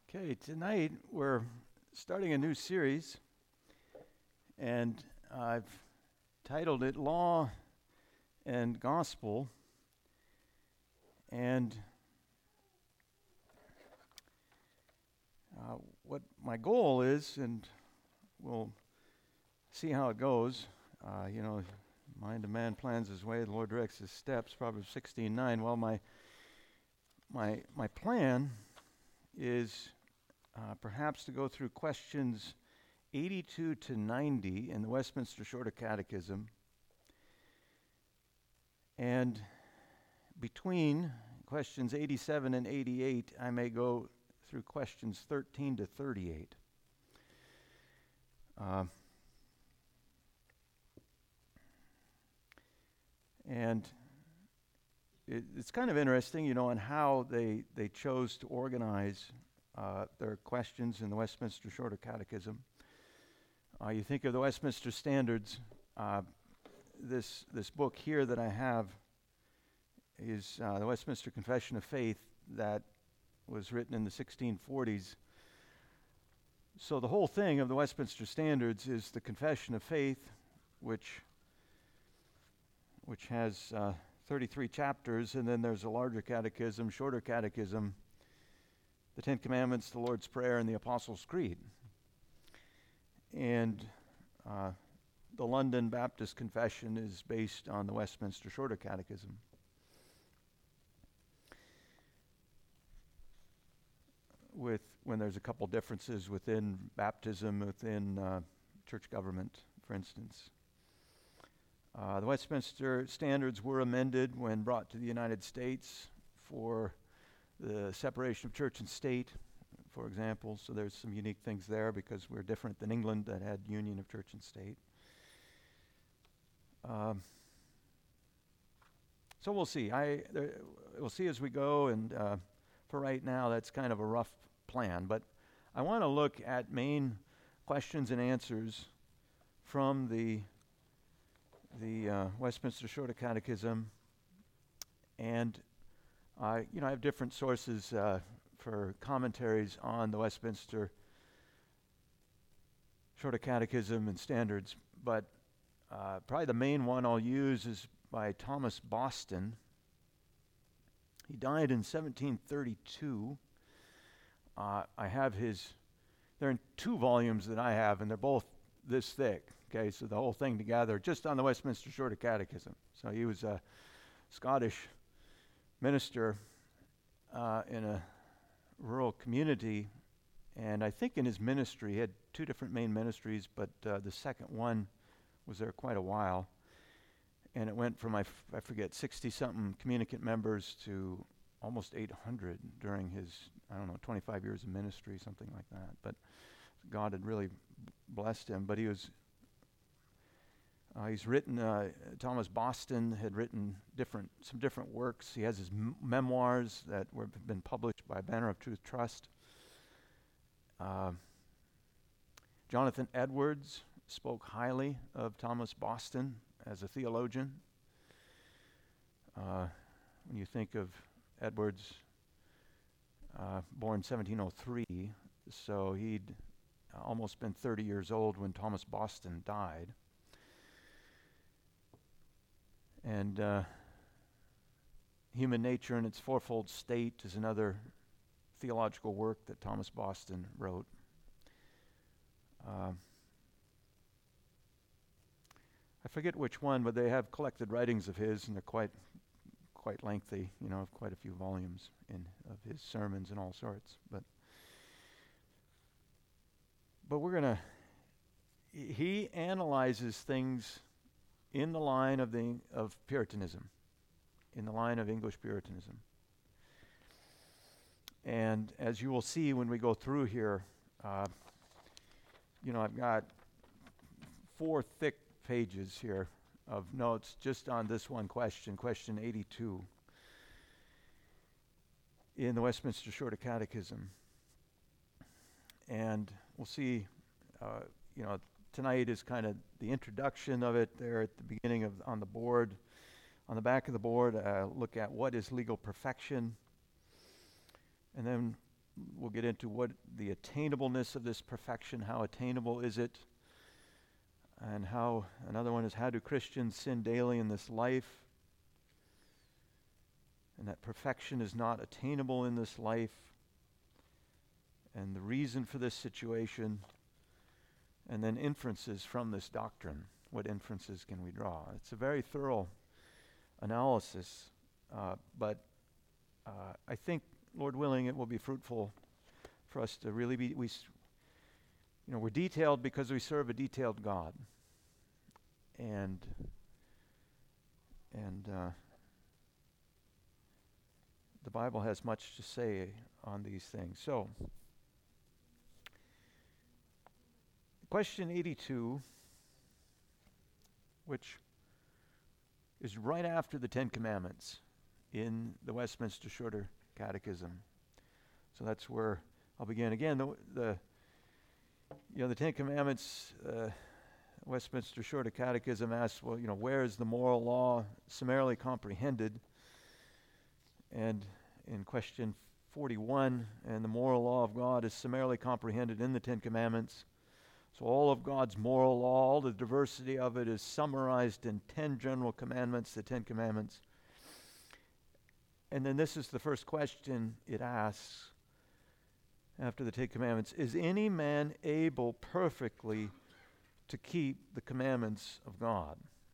Okay, tonight we're starting a new series, and I've titled it Law and Gospel. And what my goal is, and we'll see how it goes. Mind a man plans his way, the Lord directs his steps. Proverbs 16:9. Well, my plan is perhaps to go through questions 82 to 90 in the Westminster Shorter Catechism, and between questions 87 and 88, I may go through questions 13 to 38. And it's kind of interesting, on how they chose to organize their questions in the Westminster Shorter Catechism. You think of the Westminster Standards. This book here that I have is the Westminster Confession of Faith that was written in the 1640s. So the whole thing of the Westminster Standards is the Confession of Faith, which has 33 chapters, and then there's a larger catechism, shorter catechism, the Ten Commandments, the Lord's Prayer, and the Apostles' Creed. And the London Baptist Confession is based on the Westminster Shorter Catechism. When there's a couple differences within baptism, within church government, for instance. The Westminster Standards were amended when brought to the United States for the separation of church and state, for example. So there's some unique things there because we're different than England that had union of church and state. So we'll see. We'll see as we go, and for right now, that's kind of a rough plan. But I want to look at main questions and answers from the Westminster Shorter Catechism, and I have different sources for commentaries on the Westminster Shorter Catechism and Standards, but probably the main one I'll use is by Thomas Boston. He died in 1732. I have they're in 2 volumes that I have, and they're both this thick. Okay, so the whole thing together, just on the Westminster Shorter Catechism. So he was a Scottish minister in a rural community, and I think in his ministry, he had 2 different main ministries, but the second one was there quite a while, and it went from, I forget, 60-something communicant members to almost 800 during his, 25 years of ministry, something like that. But God had really blessed him, but he's written, Thomas Boston had written some different works. He has his memoirs that have been published by Banner of Truth Trust. Jonathan Edwards spoke highly of Thomas Boston as a theologian. When you think of Edwards, born 1703, so he'd almost been 30 years old when Thomas Boston died. And Human Nature in Its Fourfold State is another theological work that Thomas Boston wrote. I forget which one, but they have collected writings of his, and they're quite lengthy, of quite a few volumes of his sermons and all sorts. But he analyzes things in the line of Puritanism, in the line of English Puritanism. And as you will see when we go through here, I've got 4 thick pages here of notes just on this one question 82 in the Westminster Shorter Catechism. And we'll see, tonight is kind of the introduction of it there at the beginning on the board. On the back of the board, look at what is legal perfection. And then we'll get into what the attainableness of this perfection, how attainable is it, and how, another one is, how do Christians sin daily in this life? And that perfection is not attainable in this life, and the reason for this situation, and then inferences from this doctrine. What inferences can we draw? It's a very thorough analysis, but I think, Lord willing, it will be fruitful for us to really be, we're detailed because we serve a detailed God. And the Bible has much to say on these things. So, question 82, which is right after the Ten Commandments in the Westminster Shorter Catechism. So that's where I'll begin. Again, the Ten Commandments, Westminster Shorter Catechism asks, well, where is the moral law summarily comprehended? And in question 41, and the moral law of God is summarily comprehended in the Ten Commandments. So all of God's moral law, all the diversity of it is summarized in 10 general commandments, the 10 Commandments. And then this is the first question it asks after the Ten Commandments. Is any man able perfectly to keep the commandments of God?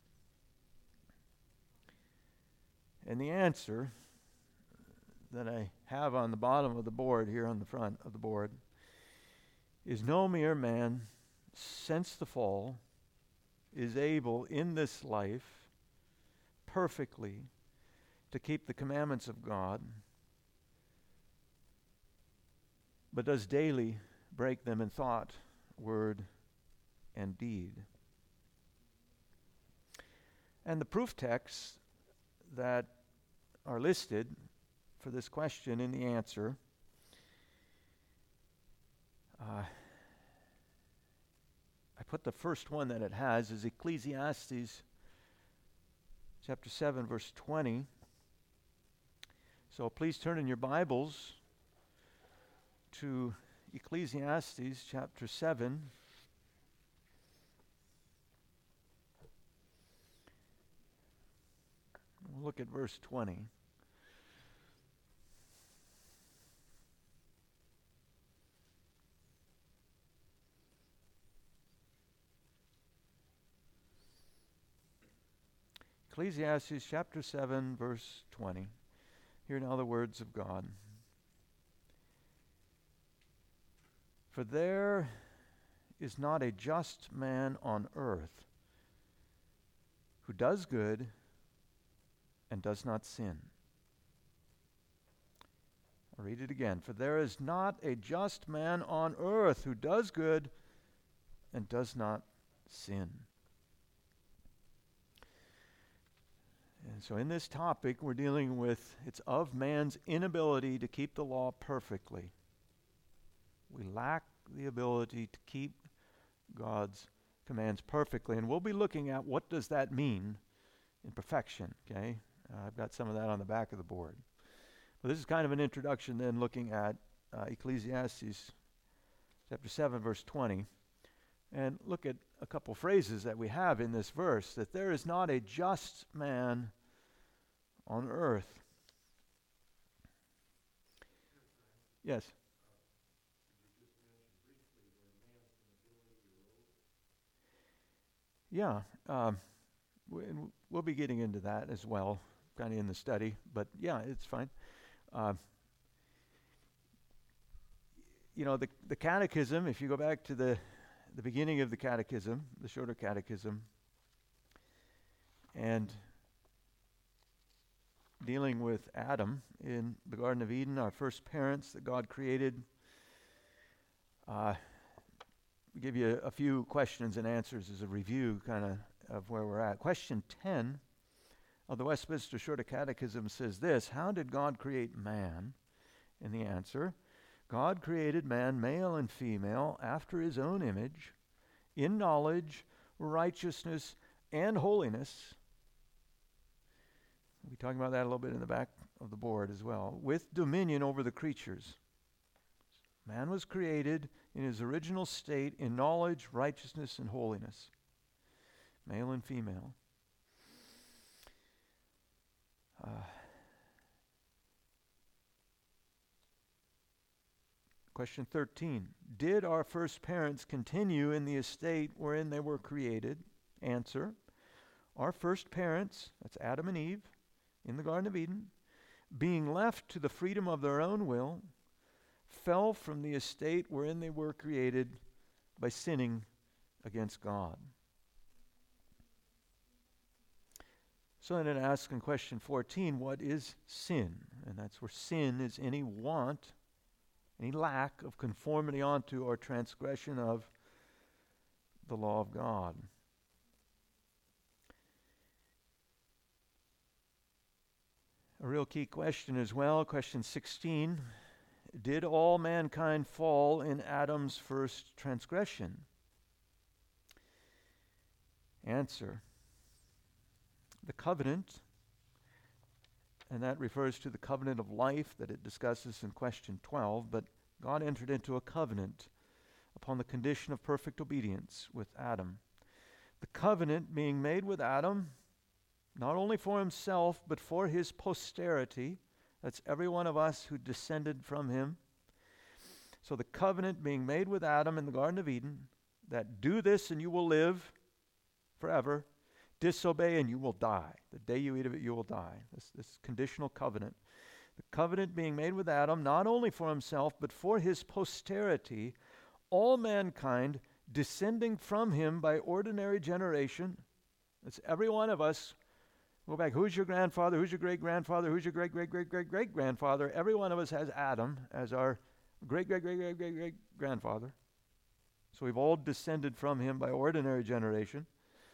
And the answer that I have on the bottom of the board, here on the front of the board, is no mere man since the fall is able in this life perfectly to keep the commandments of God, but does daily break them in thought, word, and deed. And the proof texts that are listed for this question in the answer, I put the first one that it has is Ecclesiastes chapter 7, verse 20. So please turn in your Bibles to Ecclesiastes chapter 7. We'll look at verse 20. Ecclesiastes chapter 7, verse 20. Hear now the words of God. For there is not a just man on earth who does good and does not sin. I'll read it again. For there is not a just man on earth who does good and does not sin. And so in this topic, we're dealing with, it's of man's inability to keep the law perfectly. We lack the ability to keep God's commands perfectly. And we'll be looking at what does that mean in perfection, okay? I've got some of that on the back of the board. But this is kind of an introduction then, looking at Ecclesiastes chapter 7, verse 20. And look at a couple phrases that we have in this verse, that there is not a just man on earth. Yes? Yeah, we'll be getting into that as well, kind of in the study, but yeah, it's fine. The catechism, if you go back to the beginning of the catechism, the shorter catechism, and dealing with Adam in the Garden of Eden, our first parents that God created, we give you a few questions and answers as a review kind of where we're at. Question 10 of the Westminster Shorter Catechism says this: how did God create man? And the answer: God created man, male and female, after his own image, in knowledge, righteousness, and holiness. We'll be talking about that a little bit in the back of the board as well. With dominion over the creatures. Man was created in his original state in knowledge, righteousness, and holiness. Male and female. Question 13. Did our first parents continue in the estate wherein they were created? Answer. Our first parents, that's Adam and Eve, in the Garden of Eden, being left to the freedom of their own will, fell from the estate wherein they were created by sinning against God. So then it asks in question 14, what is sin? And that's where sin is any want, any lack of conformity onto or transgression of the law of God. A real key question as well, question 16. Did all mankind fall in Adam's first transgression? Answer. The covenant, and that refers to the covenant of life that it discusses in question 12, but God entered into a covenant upon the condition of perfect obedience with Adam. The covenant being made with Adam, not only for himself, but for his posterity. That's every one of us who descended from him. So the covenant being made with Adam in the Garden of Eden, that do this and you will live forever. Disobey and you will die. The day you eat of it, you will die. This conditional covenant. The covenant being made with Adam, not only for himself, but for his posterity, all mankind descending from him by ordinary generation. That's every one of us. Go back, who's your grandfather? Who's your great-grandfather? Who's your great-great-great-great-great-grandfather? Every one of us has Adam as our great-great-great-great-great-grandfather. So we've all descended from him by ordinary generation.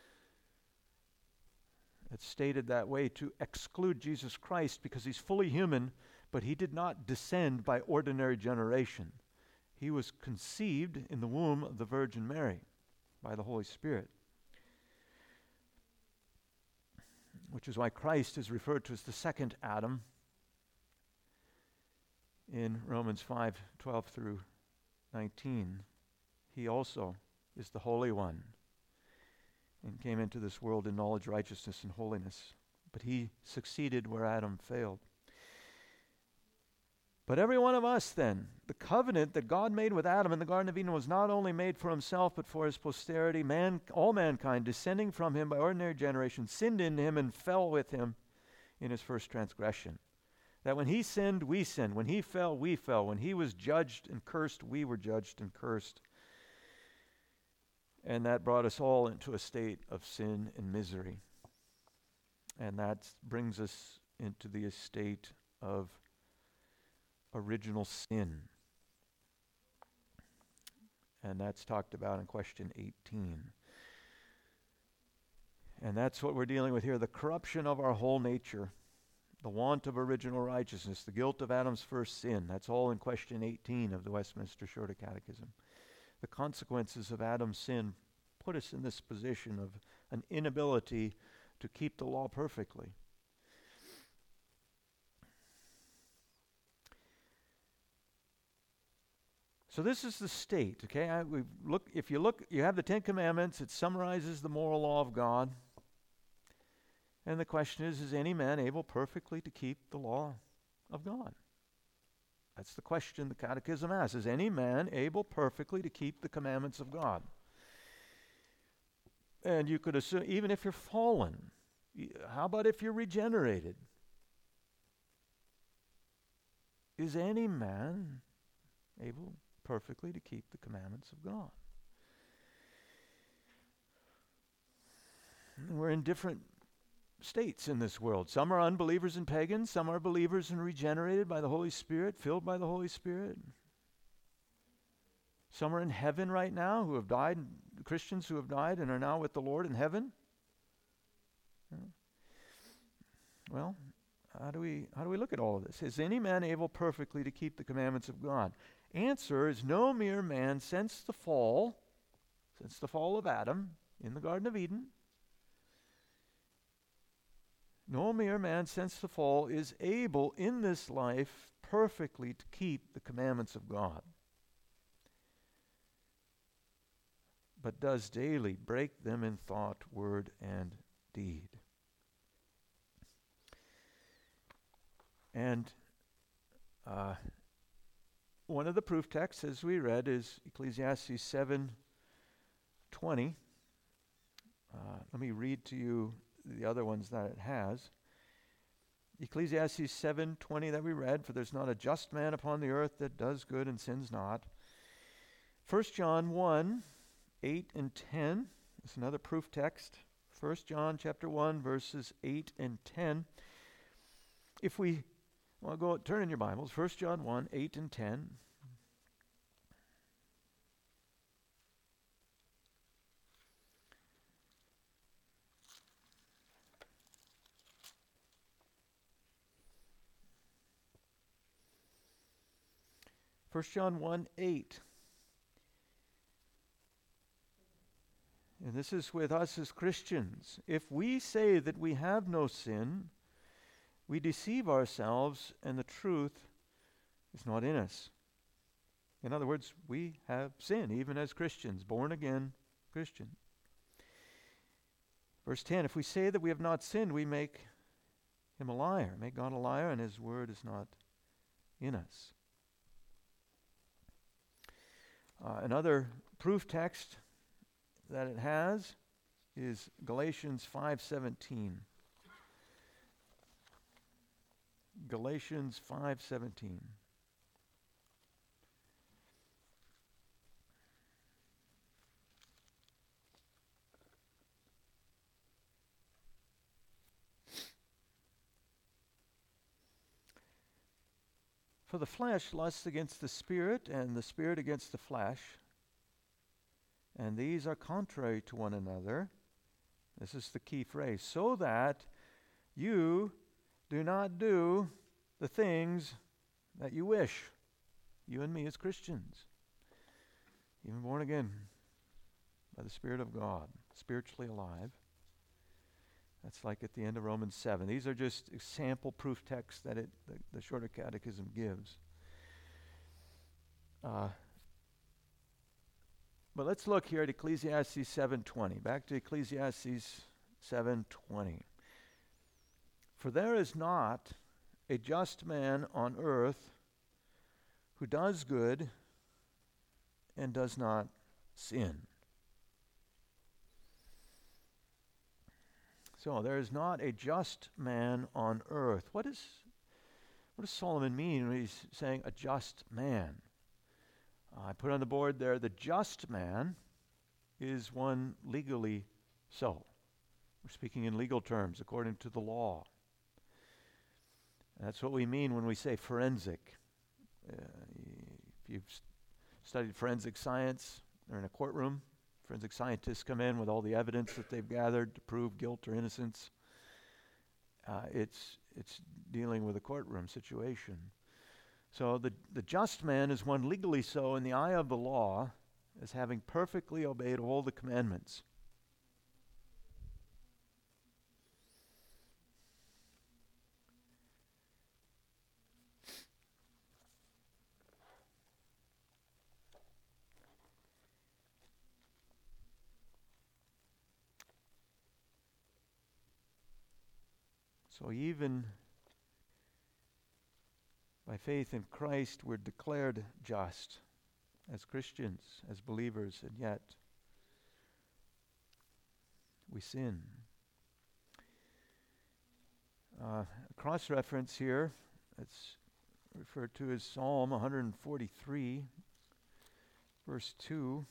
It's stated that way to exclude Jesus Christ because he's fully human, but he did not descend by ordinary generation. He was conceived in the womb of the Virgin Mary by the Holy Spirit, which is why Christ is referred to as the second Adam in Romans 5:12 through 19. He also is the Holy One and came into this world in knowledge, righteousness, and holiness. But he succeeded where Adam failed. But every one of us then, the covenant that God made with Adam in the Garden of Eden was not only made for himself, but for his posterity. All mankind, descending from him by ordinary generation, sinned in him and fell with him in his first transgression. That when he sinned, we sinned. When he fell, we fell. When he was judged and cursed, we were judged and cursed. And that brought us all into a state of sin and misery. And that brings us into the estate of original sin. And that's talked about in question 18. And that's what we're dealing with here, the corruption of our whole nature, the want of original righteousness, the guilt of Adam's first sin. That's all in question 18 of the Westminster Shorter Catechism. The consequences of Adam's sin put us in this position of an inability to keep the law perfectly. So this is the state, okay? If you look, you have the Ten Commandments. It summarizes the moral law of God. And the question is any man able perfectly to keep the law of God? That's the question the Catechism asks. Is any man able perfectly to keep the commandments of God? And you could assume, even if you're fallen, how about if you're regenerated? Is any man able perfectly to keep the commandments of God? And we're in different states in this world. Some are unbelievers and pagans. Some are believers and regenerated by the Holy Spirit, filled by the Holy Spirit. Some are in heaven right now who have died, Christians who have died and are now with the Lord in heaven. Well, how do we look at all of this? Is any man able perfectly to keep the commandments of God? Answer is no mere man since the fall of Adam in the Garden of Eden. No mere man since the fall is able in this life perfectly to keep the commandments of God. but does daily break them in thought, word, and deed. And one of the proof texts, as we read, is Ecclesiastes 7:20. Let me read to you the other ones that it has. Ecclesiastes 7:20 that we read, for there's not a just man upon the earth that does good and sins not. 1 John 1:8 and 10 is another proof text. 1 John chapter 1, verses 8 and 10. If we go turn in your Bibles, 1 John 1:8 and 10. First John 1:8. And this is with us as Christians. If we say that we have no sin, we deceive ourselves, and the truth is not in us. In other words, we have sin, even as Christians, born again Christian. Verse 10, if we say that we have not sinned, we make him a liar, make God a liar, and his word is not in us. Another proof text that it has is Galatians 5:17. Galatians 5:17. For the flesh lusts against the Spirit, and the Spirit against the flesh, and these are contrary to one another. This is the key phrase. So that you do not do the things that you wish. You and me as Christians, even born again by the Spirit of God, spiritually alive. That's like at the end of Romans 7. These are just sample proof texts that the Shorter Catechism gives. But let's look here at Ecclesiastes 7:20. Back to Ecclesiastes 7:20. For there is not a just man on earth who does good and does not sin. So there is not a just man on earth. What does Solomon mean when he's saying a just man? I put on the board there, the just man is one legally so. We're speaking in legal terms, according to the law. That's what we mean when we say forensic. If you've studied forensic science, they're in a courtroom. Forensic scientists come in with all the evidence that they've gathered to prove guilt or innocence. It's dealing with a courtroom situation. So the just man is one legally so in the eye of the law, as having perfectly obeyed all the commandments. So even by faith in Christ, we're declared just as Christians, as believers, and yet we sin. A cross-reference here, it's referred to as Psalm 143, verse 2.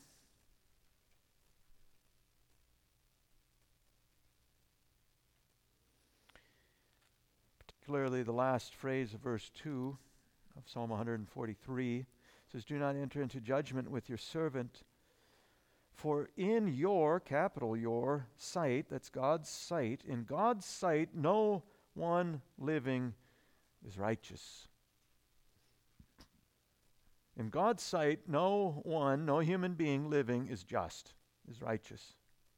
Particularly the last phrase of verse 2 of Psalm 143 says, do not enter into judgment with your servant, for in your, capital your, sight, that's God's sight, in God's sight no one living is righteous. In God's sight, no one, no human being living is just, is righteous.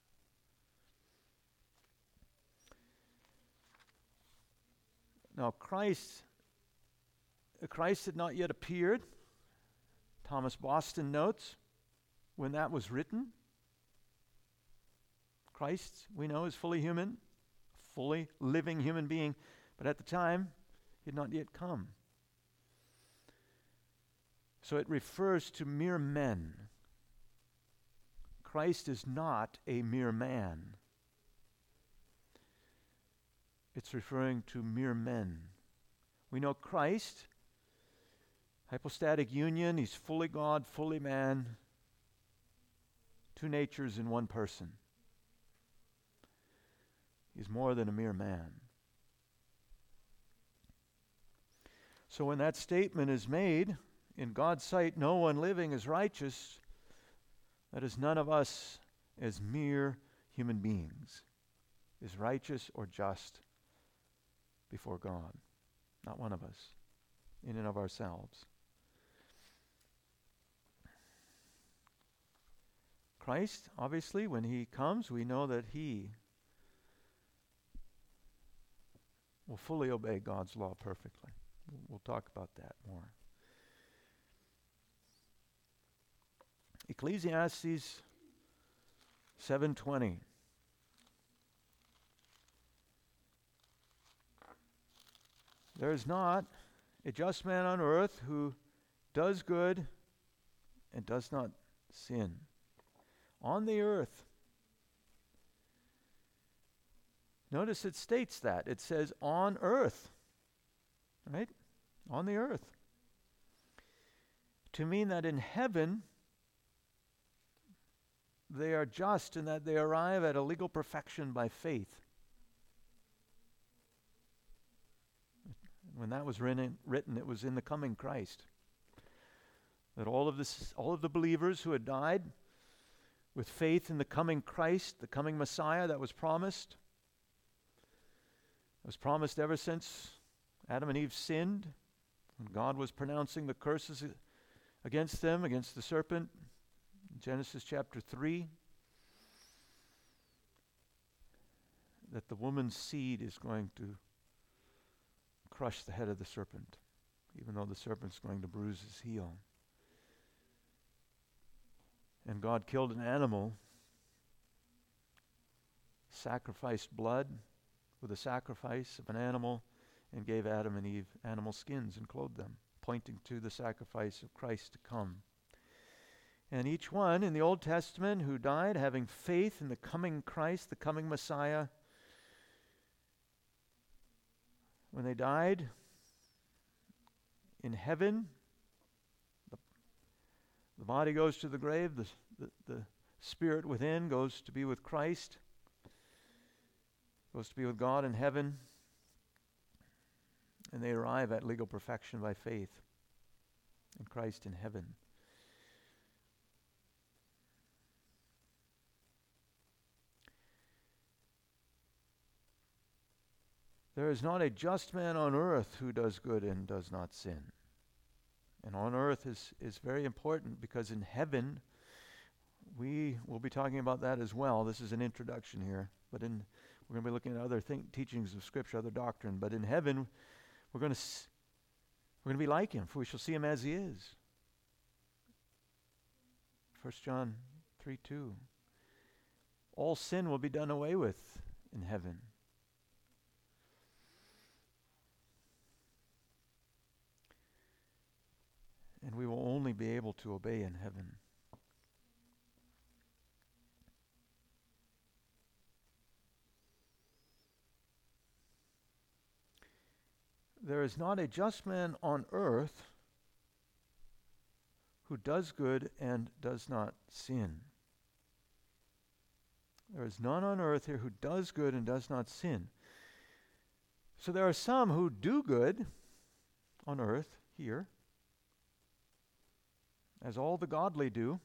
Now, Christ had not yet appeared. Thomas Boston notes, when that was written, Christ, we know, is fully human, fully living human being, but at the time, he had not yet come. So it refers to mere men. Christ is not a mere man. It's referring to mere men. We know Christ, hypostatic union, he's fully God, fully man, two natures in one person. He's more than a mere man. So when that statement is made, in God's sight, no one living is righteous, that is, none of us as mere human beings is righteous or just before God. Not one of us, in and of ourselves. Christ, obviously, when he comes, we know that he will fully obey God's law perfectly. We'll talk about that more. Ecclesiastes 7:20. There is not a just man on earth who does good and does not sin. On the earth. Notice it states that. It says on earth. Right? On the earth. To mean that in heaven they are just and that they arrive at a legal perfection by faith. When that was written, it was in the coming Christ. That all of the believers who had died with faith in the coming Christ, the coming Messiah that was promised ever since Adam and Eve sinned, and God was pronouncing the curses against them, against the serpent, in Genesis chapter 3, that the woman's seed is going to crush the head of the serpent, even though the serpent's going to bruise his heel. And God killed an animal, sacrificed blood with a sacrifice of an animal, and gave Adam and Eve animal skins and clothed them, pointing to the sacrifice of Christ to come. And each one in the Old Testament who died having faith in the coming Christ, the coming Messiah, when they died in heaven, the body goes to the grave, the spirit within goes to be with Christ, goes to be with God in heaven, and they arrive at legal perfection by faith in Christ in heaven. There is not a just man on earth who does good and does not sin. And on earth is very important because in heaven, we will be talking about that as well. This is an introduction here, but we're going to be looking at other teachings of Scripture, other doctrine. But in heaven, we're going to be like him, for we shall see him as he is. 1 John 3:2. All sin will be done away with in heaven. And we will only be able to obey in heaven. There is not a just man on earth who does good and does not sin. There is none on earth here who does good and does not sin. So there are some who do good on earth here, as all the godly do.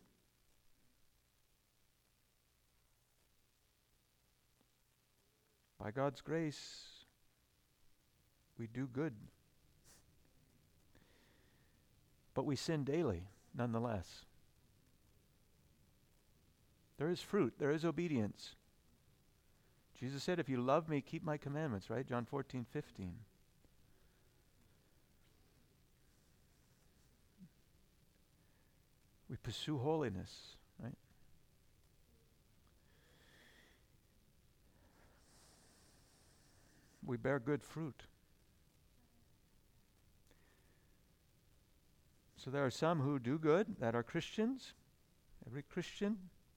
By God's grace, we do good. But we sin daily, nonetheless. There is fruit, there is obedience. Jesus said, if you love me, keep my commandments, right? John 14:15. We pursue holiness, right? we bear good fruit. So there are some who do good that are Christians. Every Christian.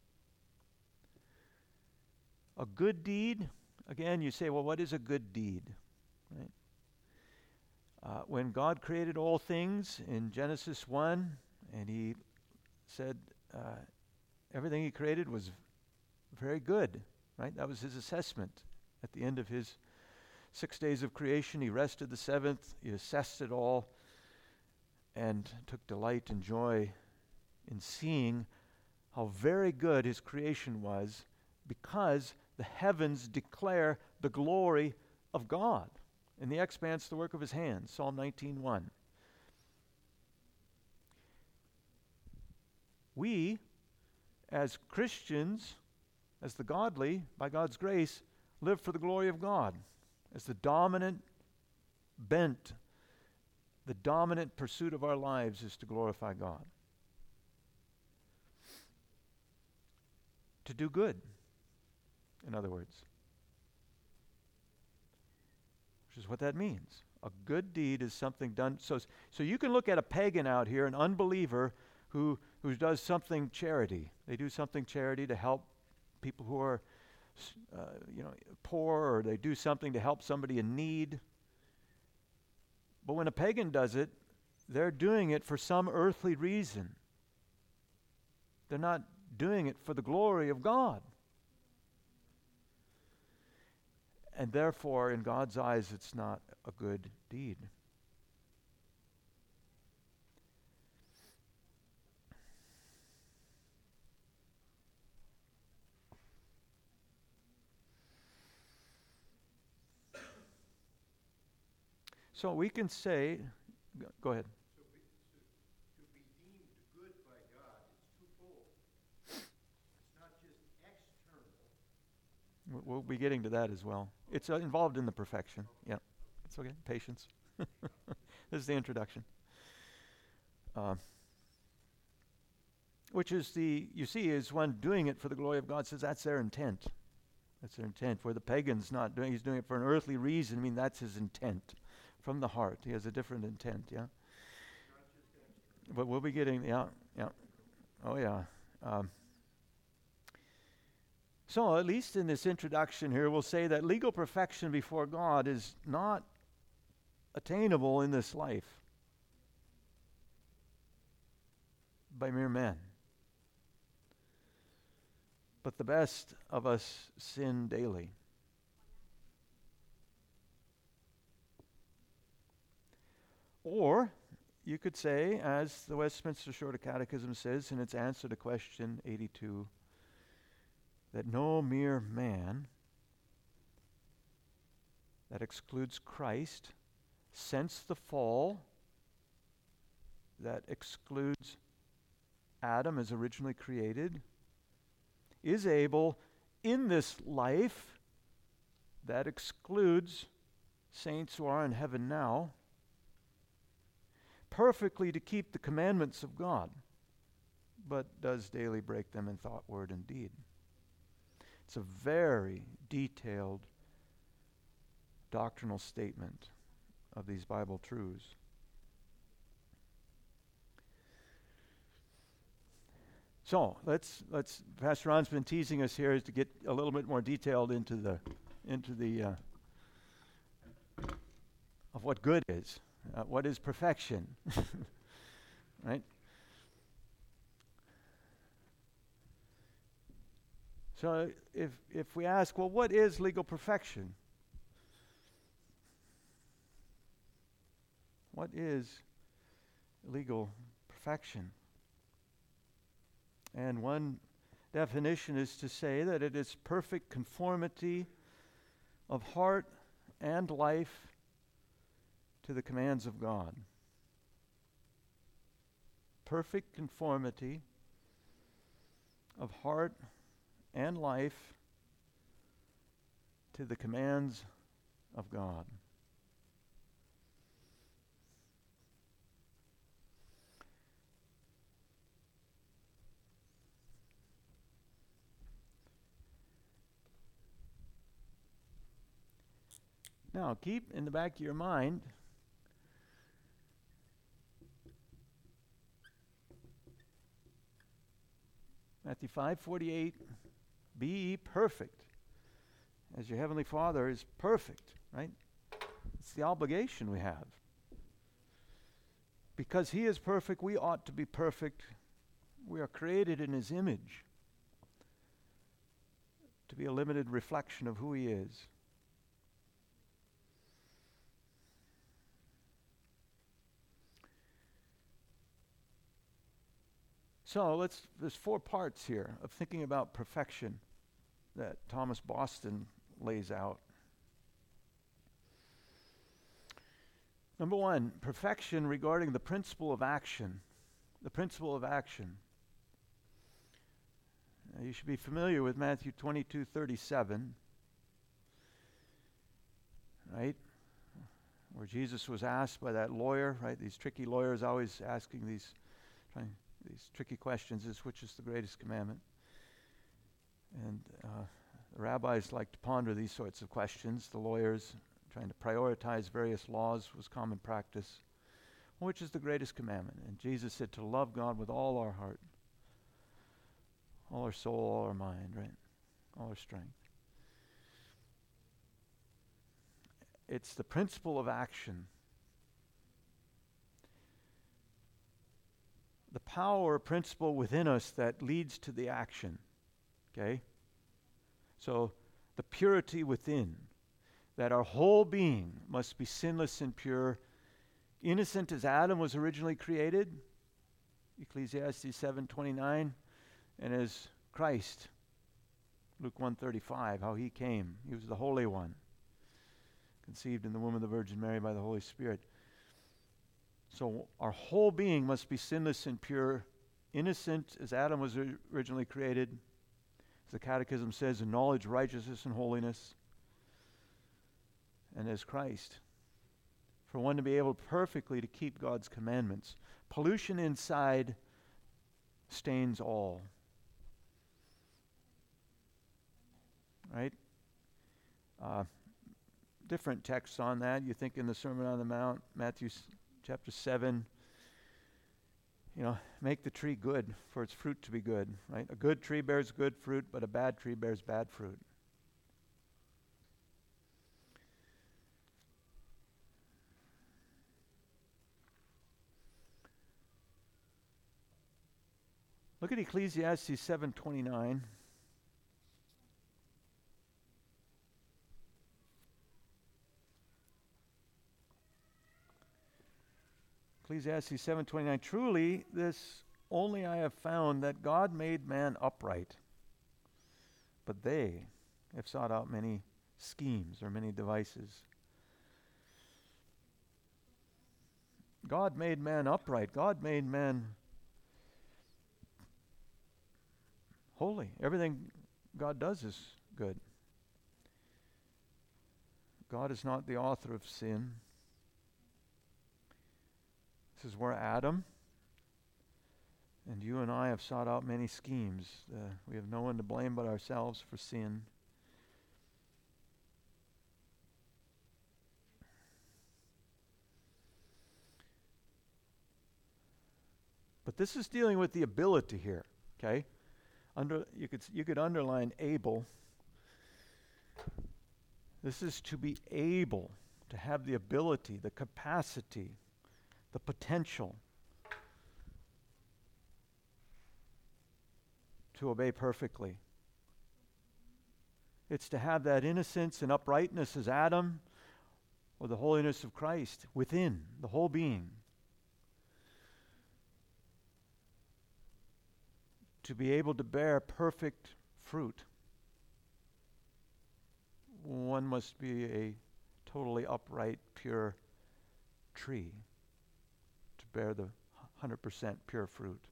A good deed, again, you say, well, what is a good deed? Right? When God created all things in Genesis 1, and he said everything he created was very good, right? That was his assessment. At the end of his 6 days of creation, he rested the seventh, he assessed it all, and took delight and joy in seeing how very good his creation was, because the heavens declare the glory of God, and the expanse the work of his hands. Psalm 19:1. We, as Christians, as the godly, by God's grace, live for the glory of God as the dominant bent. The dominant pursuit of our lives is to glorify God. To do good, in other words. Which is what that means. A good deed is something done. So you can look at a pagan out here, an unbeliever, who does something charity. They do something charity to help people who are poor, or they do something to help somebody in need. But when a pagan does it, they're doing it for some earthly reason. They're not doing it for the glory of God. And therefore, in God's eyes, it's not a good deed. So we can say, go ahead. To be deemed good by God, it's twofold. It's not just external. We'll be getting to that as well. It's involved in the perfection. Yeah, it's okay. Patience. This is the introduction. Which is is one doing it for the glory of God says that's their intent. That's their intent. Where the pagan's not doing, he's doing it for an earthly reason. I mean, that's his intent. From the heart. He has a different intent, yeah? But we'll be getting, yeah. Oh, yeah. So at least in this introduction here, we'll say that legal perfection before God is not attainable in this life by mere men. But the best of us sin daily. Or you could say, as the Westminster Shorter Catechism says in its answer to question 82, that no mere man, that excludes Christ, since the fall, that excludes Adam as originally created, is able in this life, that excludes saints who are in heaven now, perfectly to keep the commandments of God, but does daily break them in thought, word, and deed. It's a very detailed doctrinal statement of these Bible truths. So let's Pastor Ron's been teasing us here is to get a little bit more detailed into the of what good is. What is perfection? Right? So if we ask, well, what is legal perfection? What is legal perfection? And one definition is to say that it is perfect conformity of heart and life to the commands of God. Perfect conformity of heart and life to the commands of God. Now, keep in the back of your mind Matthew 5:48, be ye perfect, as your heavenly Father is perfect, right? It's the obligation we have. Because he is perfect, we ought to be perfect. We are created in his image to be a limited reflection of who he is. So there's 4 parts here of thinking about perfection that Thomas Boston lays out. Number 1, perfection regarding the principle of action. The principle of action. Now, you should be familiar with Matthew 22:37, right? Where Jesus was asked by that lawyer, right? These tricky lawyers always asking these tricky questions is, which is the greatest commandment? And the rabbis like to ponder these sorts of questions. The lawyers trying to prioritize various laws was common practice. Which is the greatest commandment? And Jesus said to love God with all our heart, all our soul, all our mind, right? All our strength. It's the principle of action. The power principle within us that leads to the action. Okay? So the purity within, that our whole being must be sinless and pure, innocent as Adam was originally created, Ecclesiastes 7:29, and as Christ, Luke 1:35, how he came. He was the Holy One, conceived in the womb of the Virgin Mary by the Holy Spirit. So our whole being must be sinless and pure, innocent as Adam was originally created, as the Catechism says, in knowledge, righteousness, and holiness, and as Christ. For one to be able perfectly to keep God's commandments. Pollution inside stains all. Right? Different texts on that. You think in the Sermon on the Mount, Matthew chapter 7, make the tree good for its fruit to be good, right? A good tree bears good fruit, but a bad tree bears bad fruit. Look at Ecclesiastes 7:29. Ecclesiastes 7:29. Truly, this only I have found, that God made man upright, but they have sought out many schemes or many devices. God made man upright. God made man holy. Everything God does is good. God is not the author of sin. This is where Adam and you and I have sought out many schemes. We have no one to blame but ourselves for sin. But this is dealing with the ability here, okay? You could underline able. This is to be able to have the ability, the capacity, the potential to obey perfectly. It's to have that innocence and uprightness as Adam, or the holiness of Christ within the whole being. To be able to bear perfect fruit, one must be a totally upright, pure tree to bear the 100% pure fruit.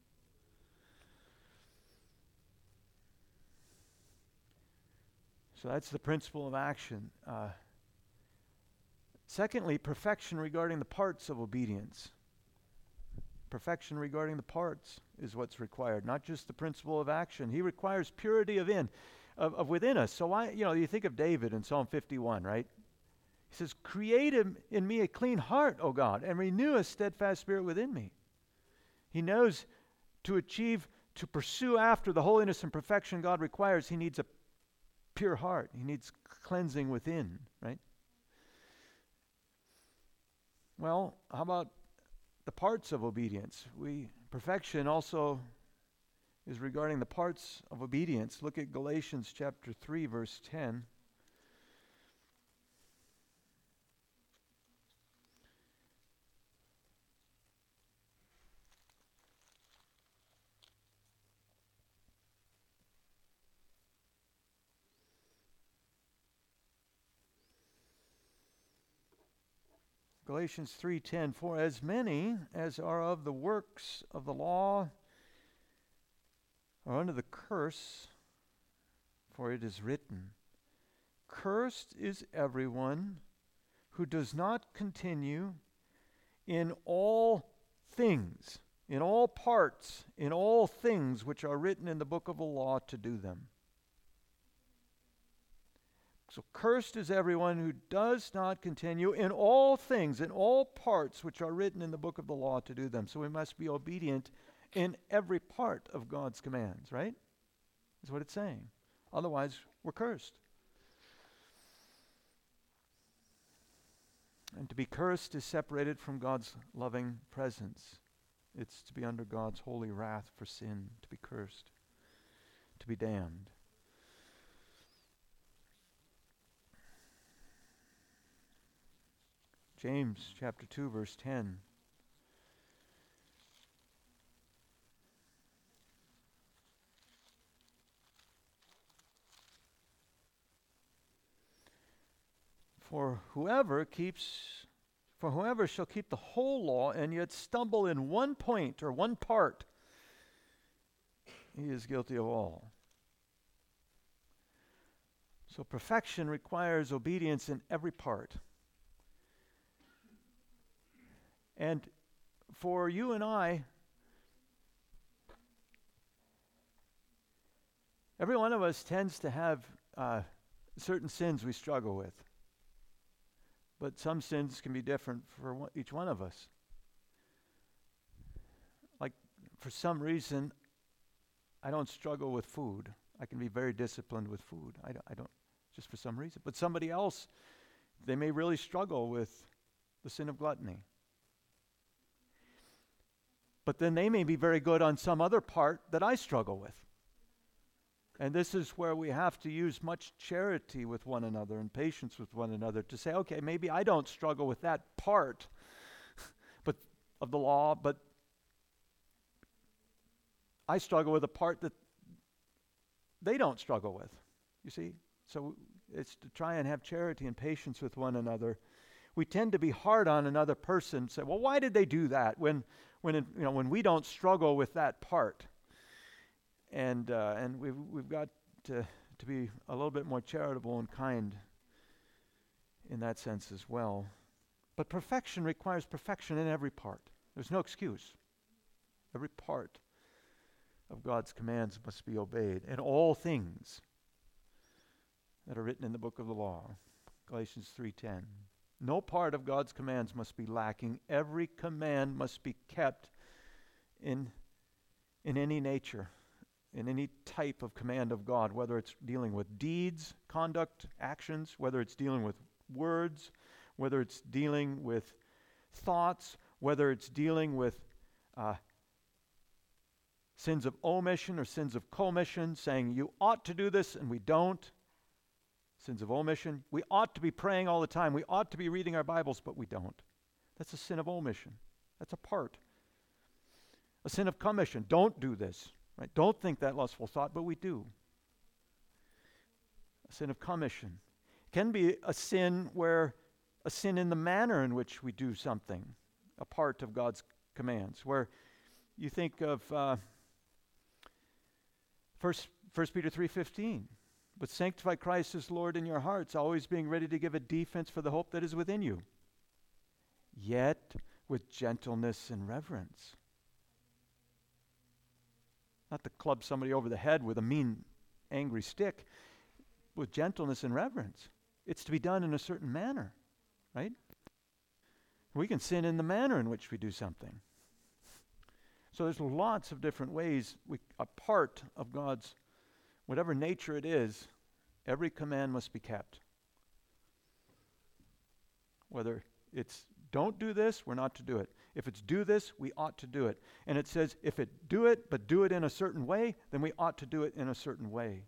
So that's the principle of action. Secondly, perfection regarding the parts of obedience. Perfection regarding the parts is what's required, not just the principle of action. He requires purity of within us. So you think of David in Psalm 51, right? He says, create in me a clean heart, O God, and renew a steadfast spirit within me. He knows to pursue after the holiness and perfection God requires, he needs a pure heart. He needs cleansing within, right? Well, how about the parts of obedience? Perfection also is regarding the parts of obedience. Look at Galatians chapter 3, verse 10. Galatians 3:10, for as many as are of the works of the law are under the curse, for it is written, cursed is everyone who does not continue in all things, in all parts, in all things which are written in the book of the law to do them. So cursed is everyone who does not continue in all things, in all parts which are written in the book of the law to do them. So we must be obedient in every part of God's commands, right? That's what it's saying. Otherwise, we're cursed. And to be cursed is separated from God's loving presence. It's to be under God's holy wrath for sin, to be cursed, to be damned. James chapter 2, verse 10. For whoever shall keep the whole law and yet stumble in one point or one part, he is guilty of all. So perfection requires obedience in every part. And for you and I, every one of us tends to have certain sins we struggle with. But some sins can be different for each one of us. Like, for some reason, I don't struggle with food. I can be very disciplined with food. I don't, just for some reason. But somebody else, they may really struggle with the sin of gluttony. But then they may be very good on some other part that I struggle with. And this is where we have to use much charity with one another and patience with one another to say, okay, maybe I don't struggle with that part but of the law, but I struggle with a part that they don't struggle with. You see? So it's to try and have charity and patience with one another. We tend to be hard on another person, say, well, why did they do that when we don't struggle with that part? And we've got to be a little bit more charitable and kind in that sense as well. But perfection requires perfection in every part. There's no excuse. Every part of God's commands must be obeyed, and all things that are written in the book of the law. Galatians 3:10. No part of God's commands must be lacking. Every command must be kept in any nature, in any type of command of God, whether it's dealing with deeds, conduct, actions, whether it's dealing with words, whether it's dealing with thoughts, whether it's dealing with sins of omission or sins of commission, saying you ought to do this and we don't. Sins of omission. We ought to be praying all the time. We ought to be reading our Bibles, but we don't. That's a sin of omission. That's a part. A sin of commission. Don't do this. Right? Don't think that lustful thought, but we do. A sin of commission. It can be a sin in the manner in which we do something, a part of God's commands, where you think of 1 Peter 3:15. But sanctify Christ as Lord in your hearts, always being ready to give a defense for the hope that is within you, yet with gentleness and reverence. Not to club somebody over the head with a mean, angry stick, with gentleness and reverence. It's to be done in a certain manner. right? We can sin in the manner in which we do something. So there's lots of different ways. A part of God's, whatever nature it is, every command must be kept. Whether it's don't do this, we're not to do it. If it's do this, we ought to do it. And it says if it do it, but do it in a certain way, then we ought to do it in a certain way.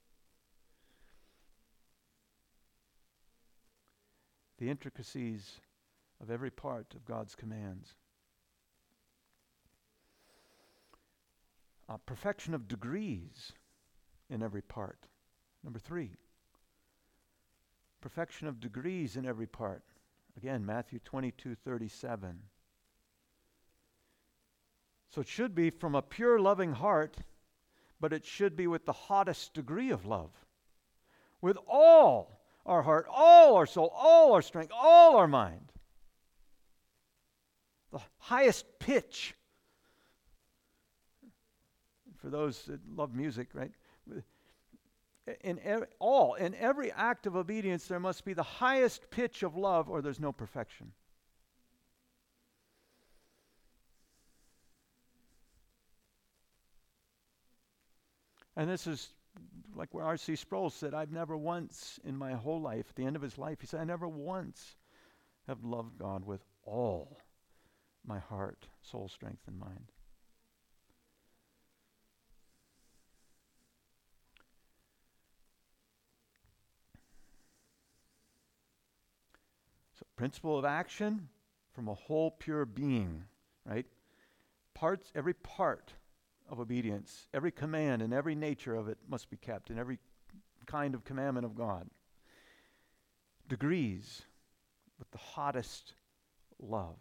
The intricacies of every part of God's commands. Perfection of degrees in every part. Number 3. Perfection of degrees in every part. Again, Matthew 22:37. So it should be from a pure loving heart, but it should be with the hottest degree of love. With all our heart, all our soul, all our strength, all our mind. The highest pitch. For those that love music, right? In every act of obedience, there must be the highest pitch of love, or there's no perfection. And this is like where R.C. Sproul said, I've never once in my whole life, at the end of his life, he said, I never once have loved God with all my heart, soul, strength, and mind. So, principle of action from a whole pure being, right? Every part of obedience, every command and every nature of it must be kept, in every kind of commandment of God. Degrees with the hottest love,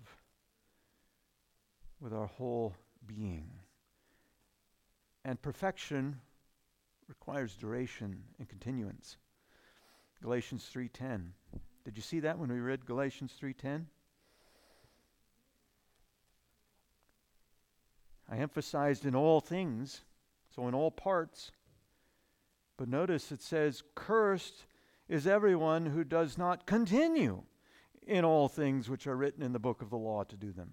with our whole being. And perfection requires duration and continuance. Galatians 3:10. Did you see that when we read Galatians 3:10? I emphasized in all things, so in all parts. But notice it says, cursed is everyone who does not continue in all things which are written in the book of the law to do them.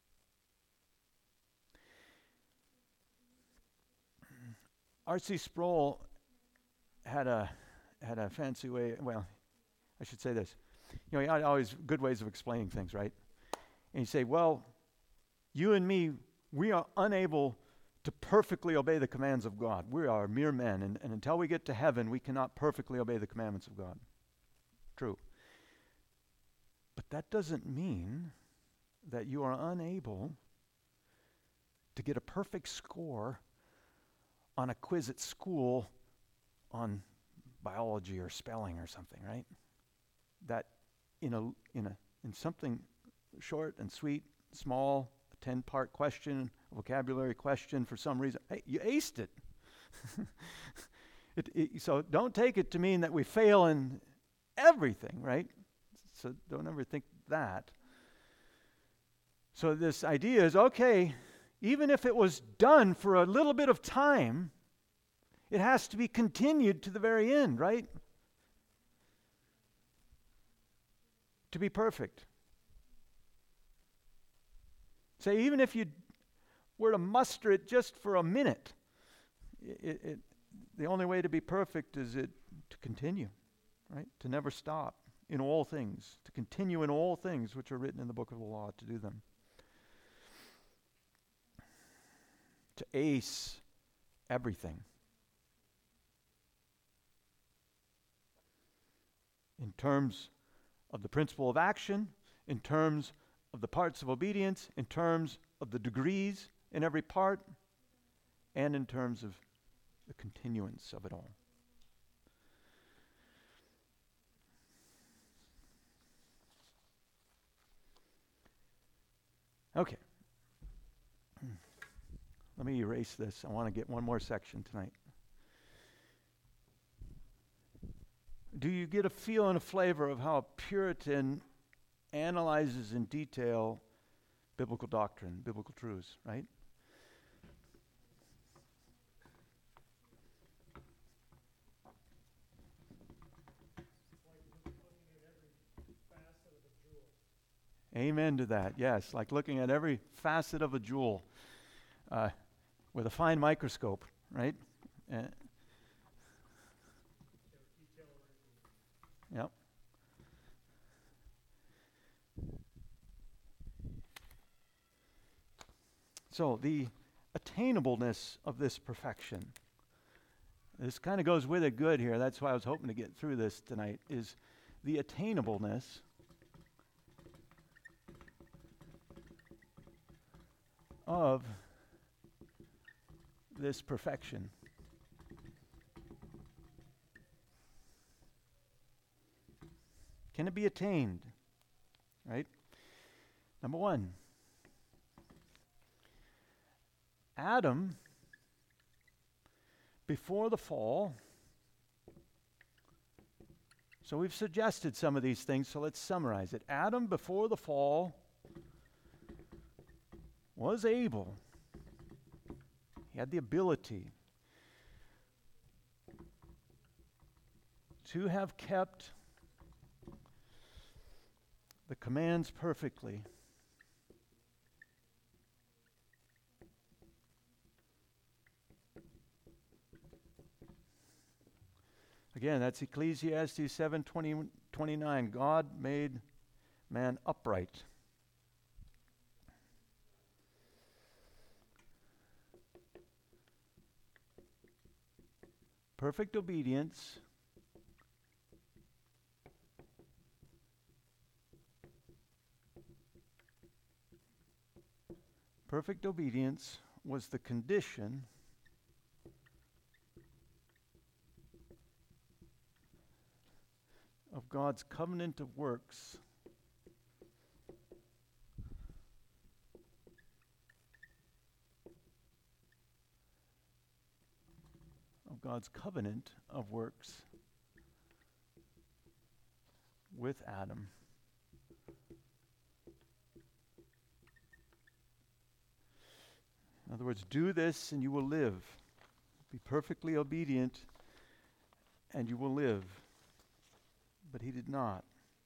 R.C. Sproul had a fancy way, well, I should say this. You know, he had always good ways of explaining things, right? And he'd say, well, you and me, we are unable to perfectly obey the commands of God. We are mere men, and until we get to heaven, we cannot perfectly obey the commandments of God. True. But that doesn't mean that you are unable to get a perfect score on a quiz at school on biology or spelling or something, right? That in something short and sweet, small, 10-part question, vocabulary question for some reason, hey, you aced it. So don't take it to mean that we fail in everything, right? So don't ever think that. So this idea is, okay, even if it was done for a little bit of time, it has to be continued to the very end, right? To be perfect. Say, even if you were to muster it just for a minute, the only way to be perfect is to continue, right? To never stop in all things, to continue in all things which are written in the book of the law, to do them. To ace everything. In terms of the principle of action, in terms of the parts of obedience, in terms of the degrees in every part, and in terms of the continuance of it all. Okay. Let me erase this. I want to get one more section tonight. Do you get a feel and a flavor of how a Puritan analyzes in detail biblical doctrine, biblical truths, right? Like looking at every facet of a Amen to that. Yes, like looking at every facet of a jewel with a fine microscope, right? Yep. So the attainableness of this perfection, this kind of goes with it good here. That's why I was hoping to get through this tonight, is the attainableness of this perfection. Can it be attained? Right? Number one, Adam, before the fall, so we've suggested some of these things, so let's summarize it. Adam, before the fall, was able, he had the ability to have kept the commands perfectly. Again, that's Ecclesiastes 7:29. God made man upright. Perfect obedience was the condition of God's covenant of works. God's covenant of works with Adam. In other words, do this and you will live. Be perfectly obedient and you will live. But he did not.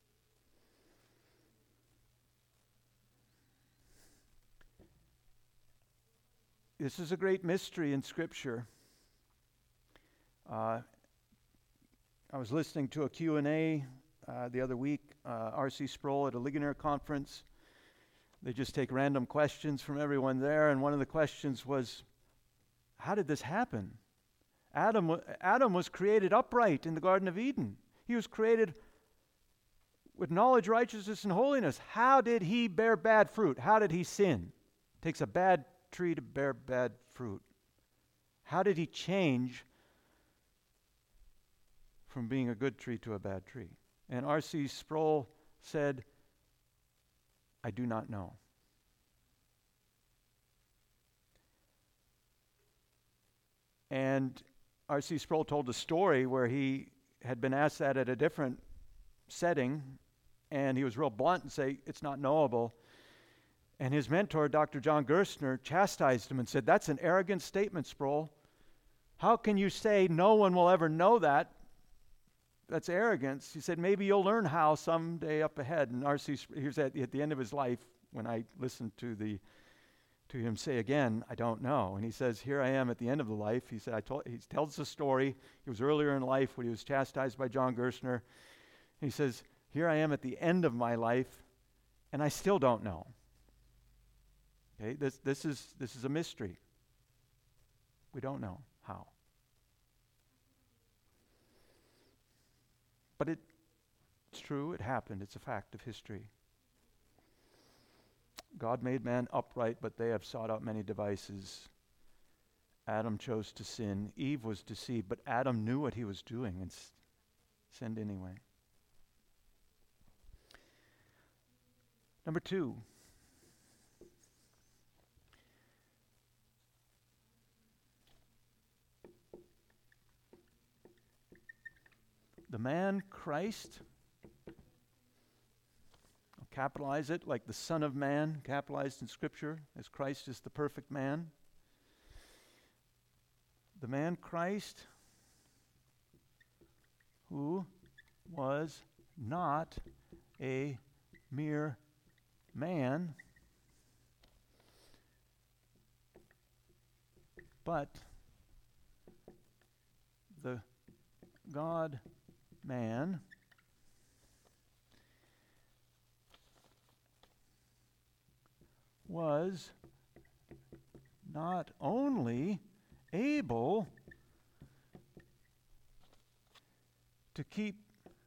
This is a great mystery in Scripture. I was listening to a Q&A the other week, R.C. Sproul at a Ligonier conference. They just take random questions from everyone there, and one of the questions was, how did this happen? Adam was created upright in the Garden of Eden. He was created with knowledge, righteousness, and holiness. How did he bear bad fruit? How did he sin? It takes a bad tree to bear bad fruit. How did he change from being a good tree to a bad tree? And R.C. Sproul said, I do not know. And R.C. Sproul told a story where he had been asked that at a different setting, and he was real blunt and say, it's not knowable. And his mentor, Dr. John Gerstner, chastised him and said, that's an arrogant statement, Sproul. How can you say no one will ever know that? That's arrogance. He said, maybe you'll learn how someday up ahead. And R.C. he was at the end of his life when I listened to him say again, I don't know. And he says, here I am at the end of the life. He said, he tells the story. It was earlier in life when he was chastised by John Gerstner. He says, here I am at the end of my life, and I still don't know. Okay, this is a mystery. We don't know how. But it's true, it happened. It's a fact of history. God made man upright, but they have sought out many devices. Adam chose to sin. Eve was deceived, but Adam knew what he was doing and sinned anyway. Number 2. The man Christ, I'll capitalize it like the Son of Man, capitalized in Scripture, as Christ is the perfect man. The man Christ, who was not a mere man, but the God-man was not only able to keep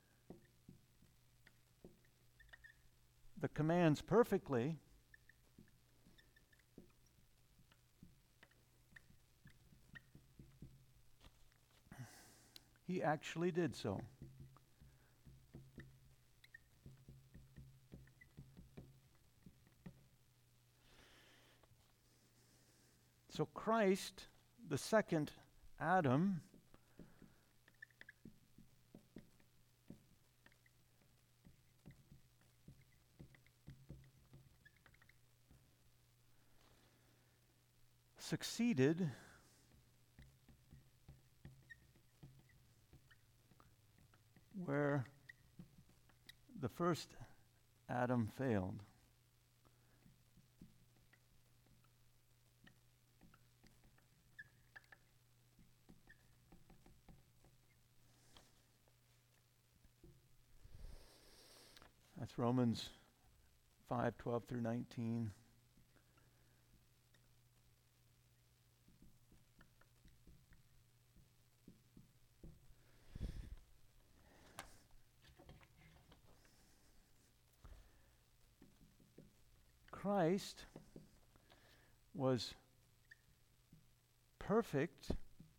the commands perfectly, he actually did so. So Christ, the second Adam, succeeded where the first Adam failed. That's Romans 5:12 through 19. Christ was perfect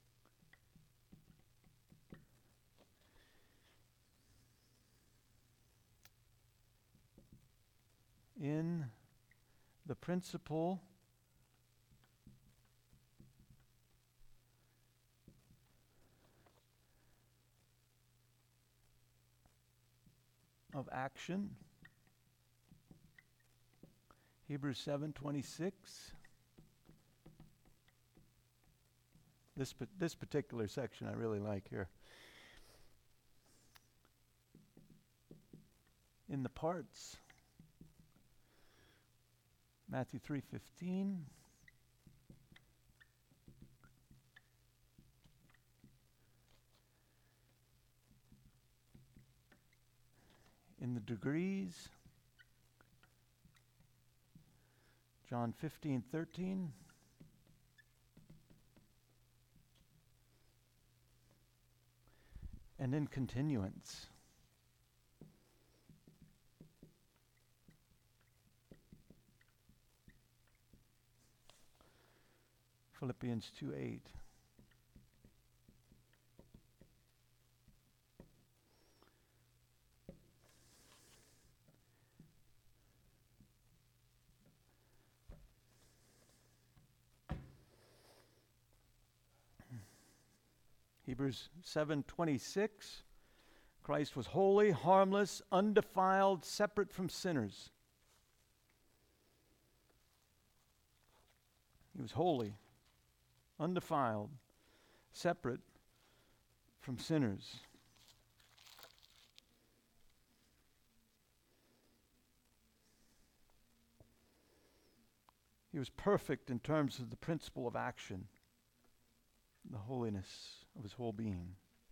in the principle of action. Hebrews 7:26. This particular section I really like here. In the parts, Matthew 3:15. In the degrees, John 15:13. And in continuance, Philippians 2:8. Hebrews 7:26. Christ was holy, harmless, undefiled, separate from sinners. He was holy, undefiled, separate from sinners. He was perfect in terms of the principle of action, the holiness of his whole being.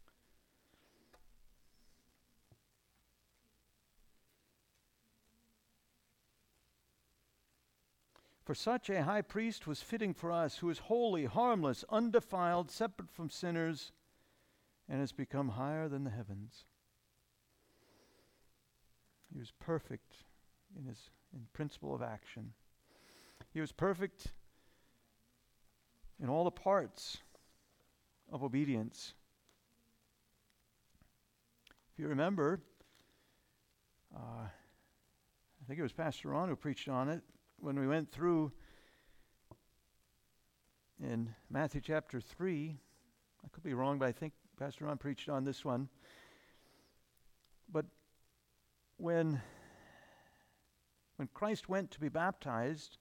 For such a high priest was fitting for us, who is holy, harmless, undefiled, separate from sinners, and has become higher than the heavens. He was perfect in principle of action. He was perfect in all the parts of obedience. If you remember, I think it was Pastor Ron who preached on it when we went through in Matthew chapter 3. I could be wrong, but I think Pastor Ron preached on this one. But when Christ went to be baptized,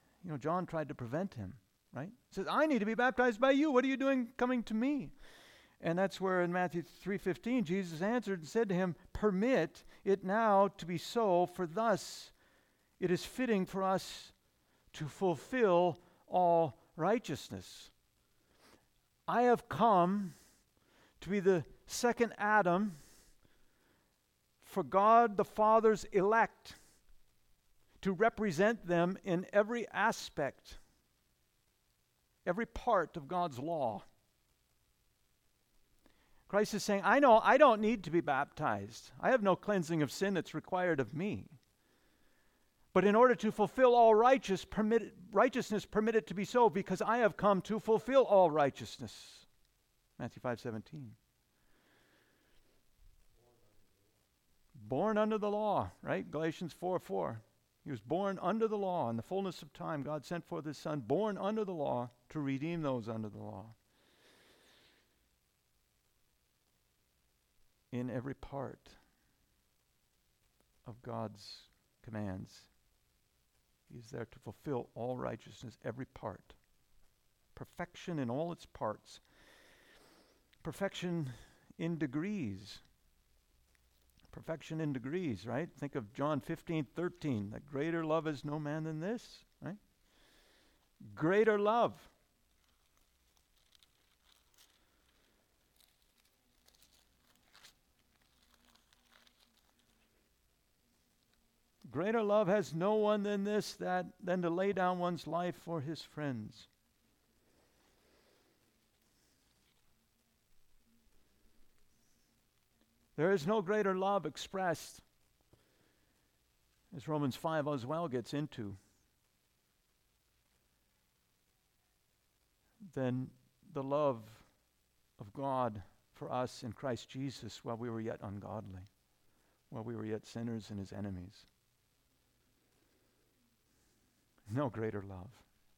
John tried to prevent him, right? He says, I need to be baptized by you. What are you doing coming to me? And that's where in Matthew 3:15, Jesus answered and said to him, "Permit it now to be so, for thus it is fitting for us to fulfill all righteousness." I have come to be the second Adam for God the Father's elect, to represent them in every aspect, every part of God's law. Christ is saying, I know I don't need to be baptized. I have no cleansing of sin that's required of me. But in order to fulfill all righteousness, permit it to be so, because I have come to fulfill all righteousness. Matthew 5:17. Born under the law, right? Galatians 4:4. He was born under the law. In the fullness of time, God sent forth his Son, born under the law, to redeem those under the law. In every part of God's commands, he's there to fulfill all righteousness, every part. Perfection in all its parts. Perfection in degrees. Perfection in degrees, right? Think of John 15:13. That greater love is no man than this, right? Greater love. Greater love has no one than this, than to lay down one's life for his friends. There is no greater love expressed, as Romans 5 as well gets into, than the love of God for us in Christ Jesus while we were yet ungodly, while we were yet sinners and his enemies. No greater love.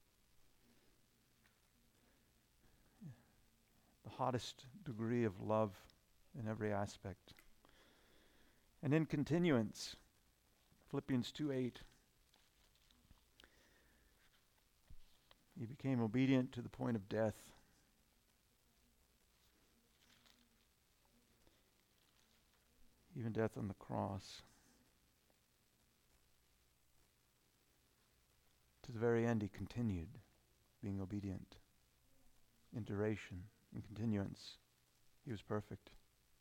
The hottest degree of love in every aspect. And in continuance, Philippians 2:8. He became obedient to the point of death. Even death on the cross. To the very end, he continued being obedient. In duration, in continuance, he was perfect.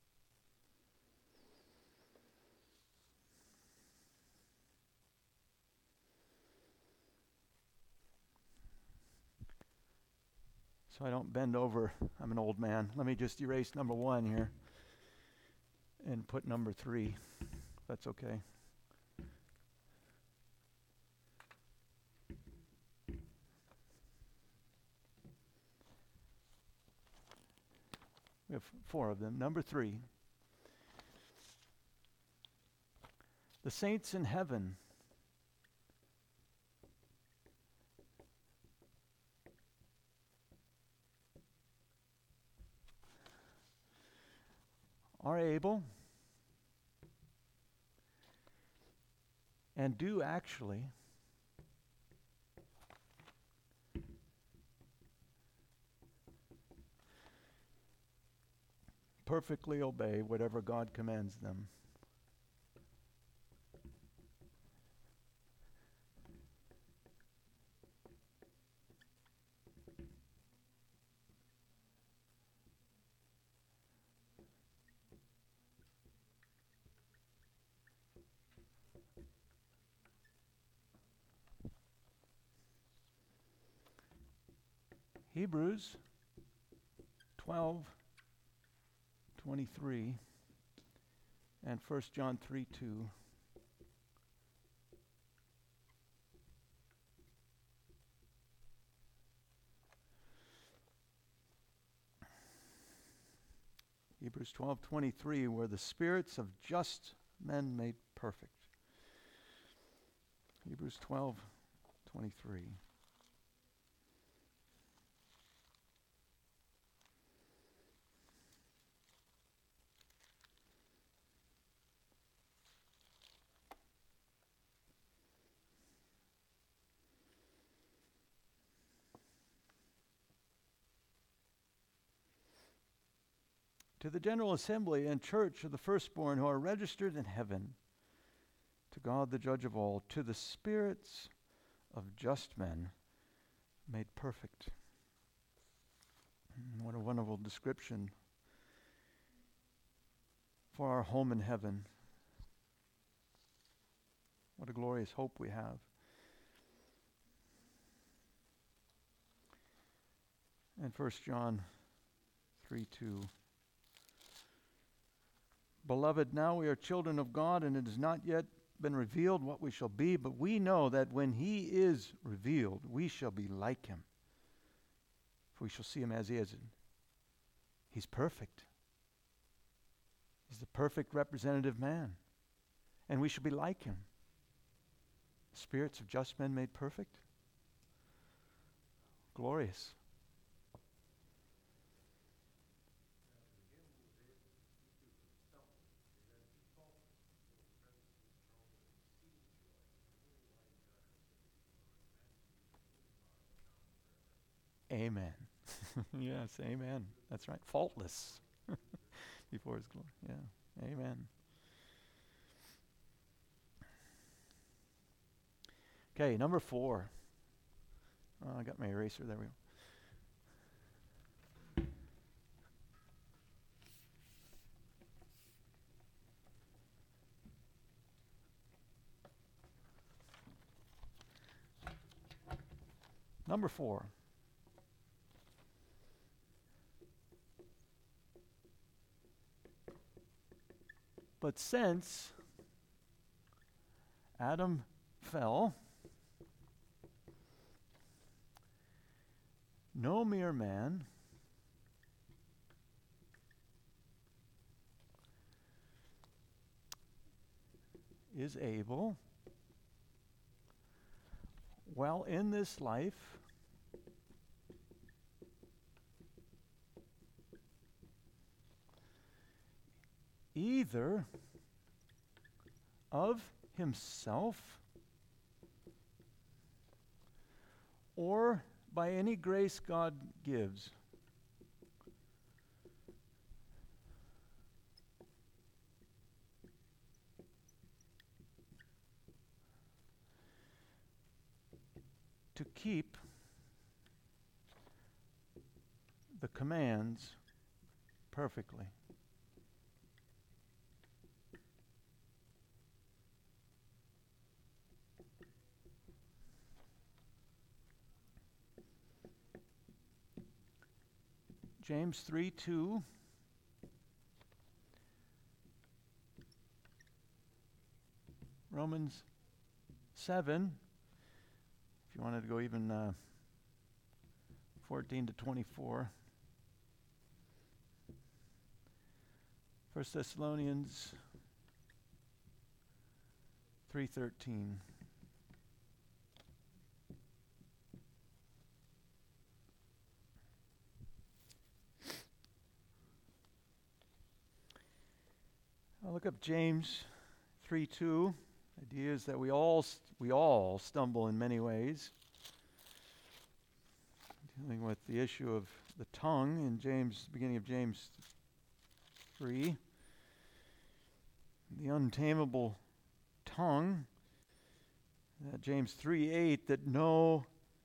So I don't bend over. I'm an old man. Let me just erase number 1 here and put number 3, if that's okay. We have 4 of them. Number 3. The saints in heaven are able and do actually perfectly obey whatever God commands them. Hebrews 12:23 and 1 John 3:2. Hebrews 12:23, where the spirits of just men made perfect. Hebrews 12:23. to the general assembly and church of the firstborn who are registered in heaven, to God the judge of all, to the spirits of just men made perfect. What a wonderful description for our home in heaven. What a glorious hope we have. And 1 John 3:2. Beloved, now we are children of God, and it has not yet been revealed what we shall be, but we know that when he is revealed, we shall be like him. For we shall see him as he is. He's perfect. He's the perfect representative man. And we shall be like him. Spirits of just men made perfect. Glorious. Amen. Yes, amen. That's right. Faultless before his glory. Yeah, amen. Okay, number 4. I got my eraser. There we go. Number 4. But since Adam fell, no mere man is able, while in this life, either of himself or by any grace God gives, to keep the commands perfectly. James 3:2. Romans 7. If you wanted to go even 14 to 24. 1 Thessalonians 3:13. I'll look up James 3:2. The idea is that we all stumble in many ways. Dealing with the issue of the tongue in beginning of James 3. The untamable tongue. James 3:8, that no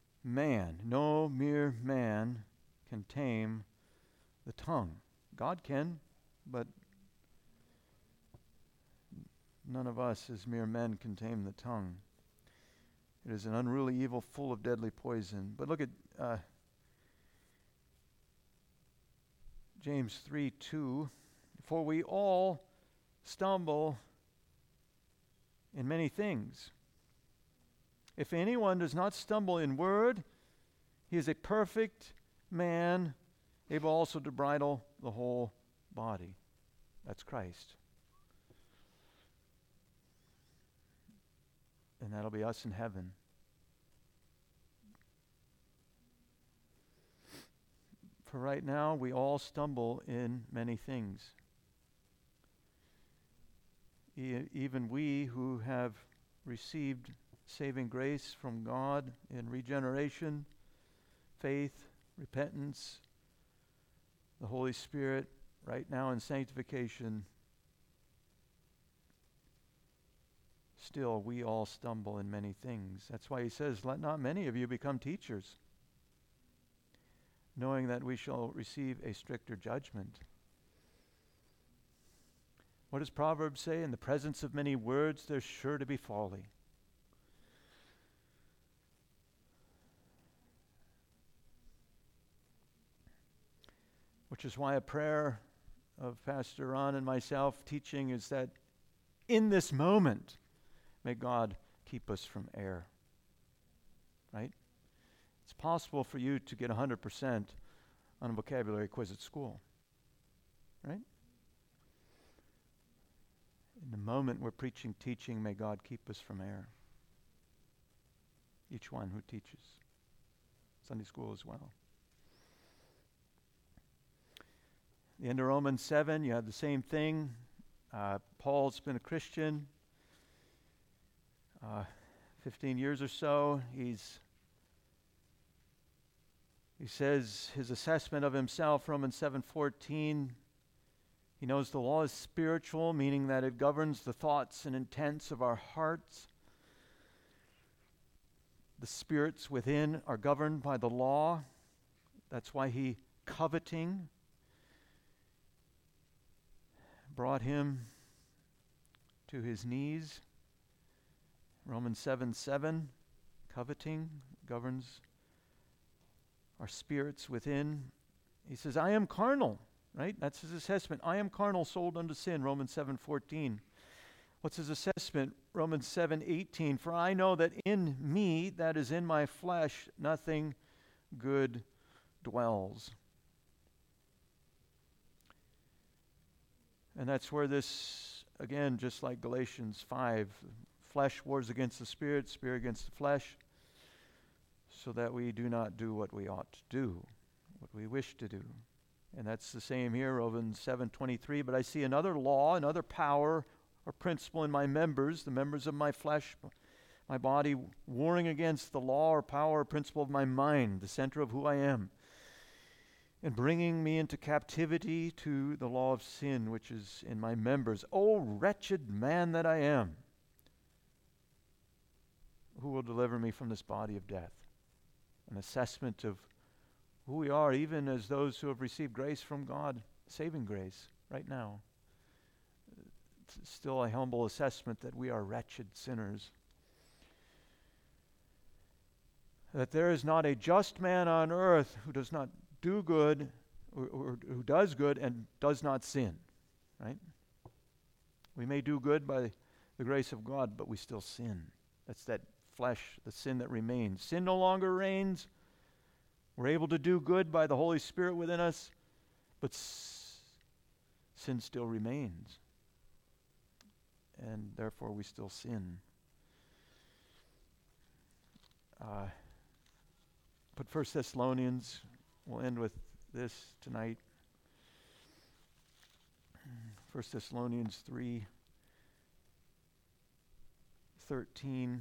mere man can tame the tongue. God can, but none of us as mere men can tame the tongue. It is an unruly evil full of deadly poison. But look at James 3:2. For we all stumble in many things. If anyone does not stumble in word, he is a perfect man, able also to bridle the whole body. That's Christ. And that'll be us in heaven. For right now, we all stumble in many things. Even we who have received saving grace from God in regeneration, faith, repentance, the Holy Spirit, right now in sanctification, still we all stumble in many things. That's why he says, let not many of you become teachers, knowing that we shall receive a stricter judgment. What does Proverbs say? In the presence of many words, there's sure to be folly. Which is why a prayer of Pastor Ron and myself teaching is that in this moment, may God keep us from error. Right? It's possible for you to get 100% on a vocabulary quiz at school. Right? In the moment we're preaching, teaching, may God keep us from error. Each one who teaches. Sunday school as well. The end of Romans 7, you have the same thing. Paul's been a Christian 15 years or so. He says his assessment of himself, Romans 7:14, he knows the law is spiritual, meaning that it governs the thoughts and intents of our hearts. The spirits within are governed by the law. That's why coveting brought him to his knees. Romans 7:7, coveting governs our spirits within. He says, I am carnal, right? That's his assessment. I am carnal, sold unto sin, Romans 7:14. What's his assessment? Romans 7:18, for I know that in me, that is in my flesh, nothing good dwells. And that's where this, again, just like Galatians 5, flesh wars against the spirit, spirit against the flesh, so that we do not do what we ought to do, what we wish to do. And that's the same here, Romans 7:23. But I see another law, another power or principle in my members, the members of my flesh, my body, warring against the law or power or principle of my mind, the center of who I am, and bringing me into captivity to the law of sin, which is in my members. O wretched man that I am, who will deliver me from this body of death? An assessment of who we are, even as those who have received grace from God, saving grace right now. It's still a humble assessment that we are wretched sinners. That there is not a just man on earth who does not do good, or who does good and does not sin, right? We may do good by the grace of God, but we still sin. That's that flesh, the sin that remains. Sin no longer reigns. We're able to do good by the Holy Spirit within us, but sin still remains. And therefore we still sin. But 1 Thessalonians, we'll end with this tonight. 1 Thessalonians 3:13.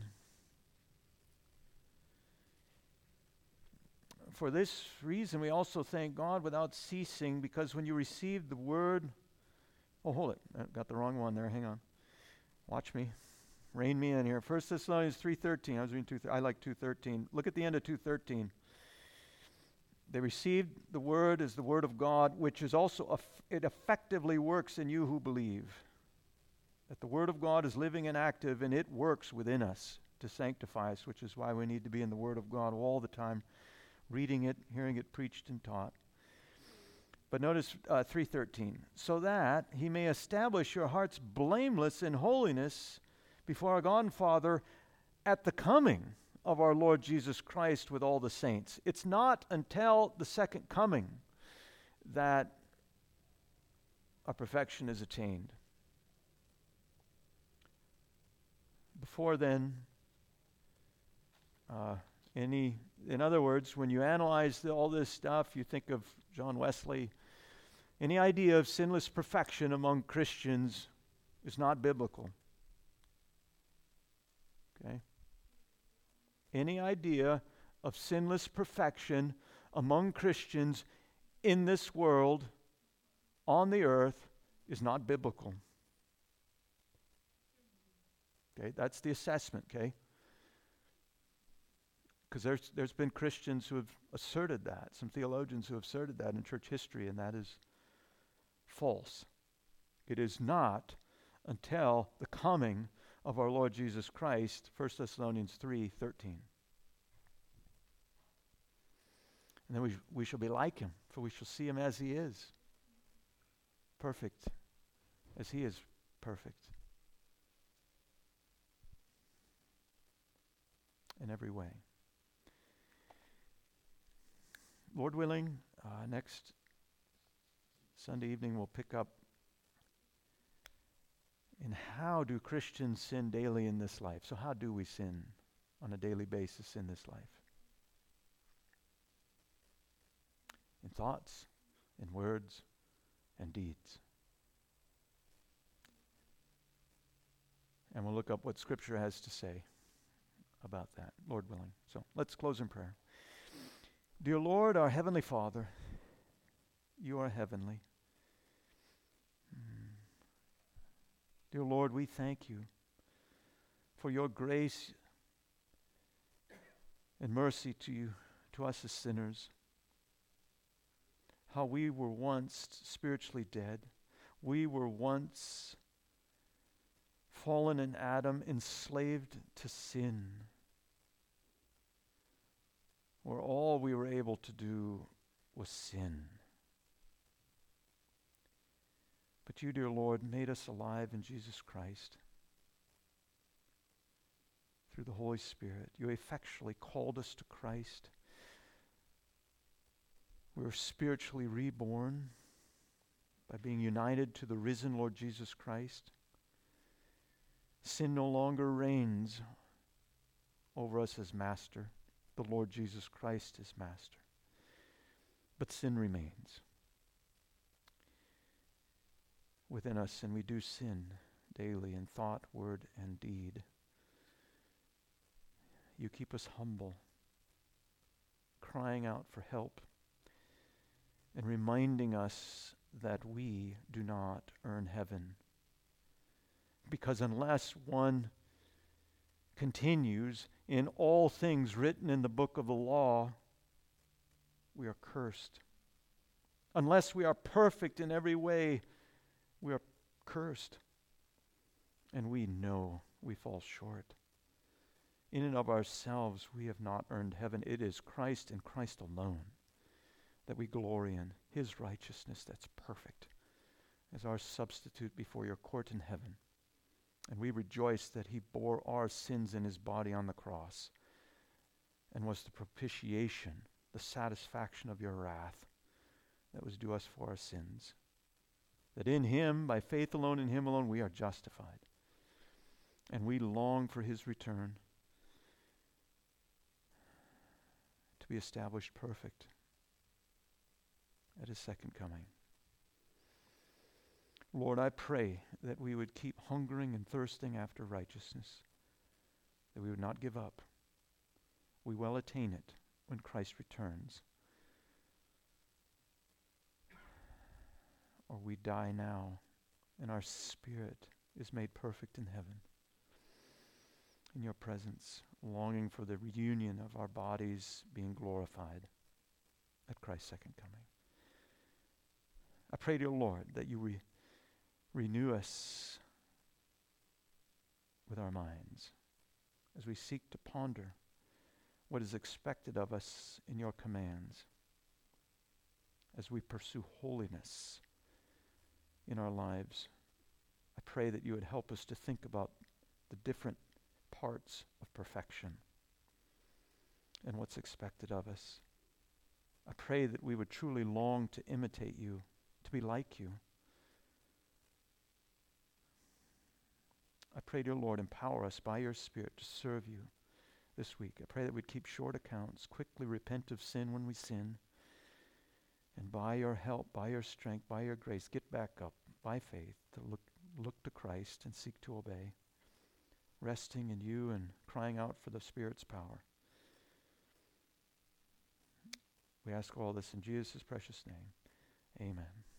For this reason we also thank God without ceasing, because when you received the word... Oh, hold it. I got the wrong one there. Hang on. Watch me. Rein me in here. 1 Thessalonians 3:13. I was reading 2:13. I like 2:13. Look at the end of 2:13. They received the word as the word of God, which is also, it effectively works in you who believe. That the word of God is living and active, and it works within us to sanctify us, which is why we need to be in the word of God all the time, reading it, hearing it preached and taught. But notice 3:13. So that he may establish your hearts blameless in holiness before our God and Father at the coming of our Lord Jesus Christ with all the saints. It's not until the second coming that our perfection is attained. Before then, in other words, when you analyze all this stuff, you think of John Wesley, any idea of sinless perfection among Christians is not biblical. Okay? Any idea of sinless perfection among Christians in this world on the earth is not biblical. Okay, that's the assessment, okay? Because there's been Christians who have asserted that, some theologians who have asserted that in church history, and that is false. It is not until the coming of our Lord Jesus Christ, 1 Thessalonians 3:13. And then we shall be like him, for we shall see him as he is, perfect, as he is perfect in every way. Lord willing, next Sunday evening we'll pick up in how do Christians sin daily in this life. So how do we sin on a daily basis in this life? In thoughts, in words, and deeds. And we'll look up what Scripture has to say about that, Lord willing. So let's close in prayer. Dear Lord, our Heavenly Father, you are heavenly. Dear Lord, we thank you for your grace and mercy to us as sinners. How we were once spiritually dead. We were once fallen in Adam, enslaved to sin, where all we were able to do was sin. But you, dear Lord, made us alive in Jesus Christ. Through the Holy Spirit, you effectually called us to Christ. We were spiritually reborn by being united to the risen Lord Jesus Christ. Sin no longer reigns over us as master. The Lord Jesus Christ is master. But sin remains within us, and we do sin daily in thought, word, and deed. You keep us humble, crying out for help, and reminding us that we do not earn heaven. Because unless one continues in all things written in the book of the law, we are cursed. Unless we are perfect in every way, we are cursed. And we know we fall short. In and of ourselves, we have not earned heaven. It is Christ and Christ alone that we glory in, his righteousness that's perfect as our substitute before your court in heaven. And we rejoice that he bore our sins in his body on the cross and was the propitiation, the satisfaction of your wrath that was due us for our sins. That in him, by faith alone, in him alone, we are justified. And we long for his return to be established perfect at his second coming. Lord, I pray that we would keep hungering and thirsting after righteousness, that we would not give up. We will attain it when Christ returns. Or we die now, and our spirit is made perfect in heaven, in your presence, longing for the reunion of our bodies being glorified at Christ's second coming. I pray, dear Lord, that you renew us with our minds as we seek to ponder what is expected of us in your commands, as we pursue holiness in our lives. I pray that you would help us to think about the different parts of perfection and what's expected of us. I pray that we would truly long to imitate you, to be like you. I pray, dear Lord, empower us by your Spirit to serve you this week. I pray that we'd keep short accounts, quickly repent of sin when we sin, and by your help, by your strength, by your grace, get back up by faith to look to Christ and seek to obey, resting in you and crying out for the Spirit's power. We ask all this in Jesus' precious name. Amen.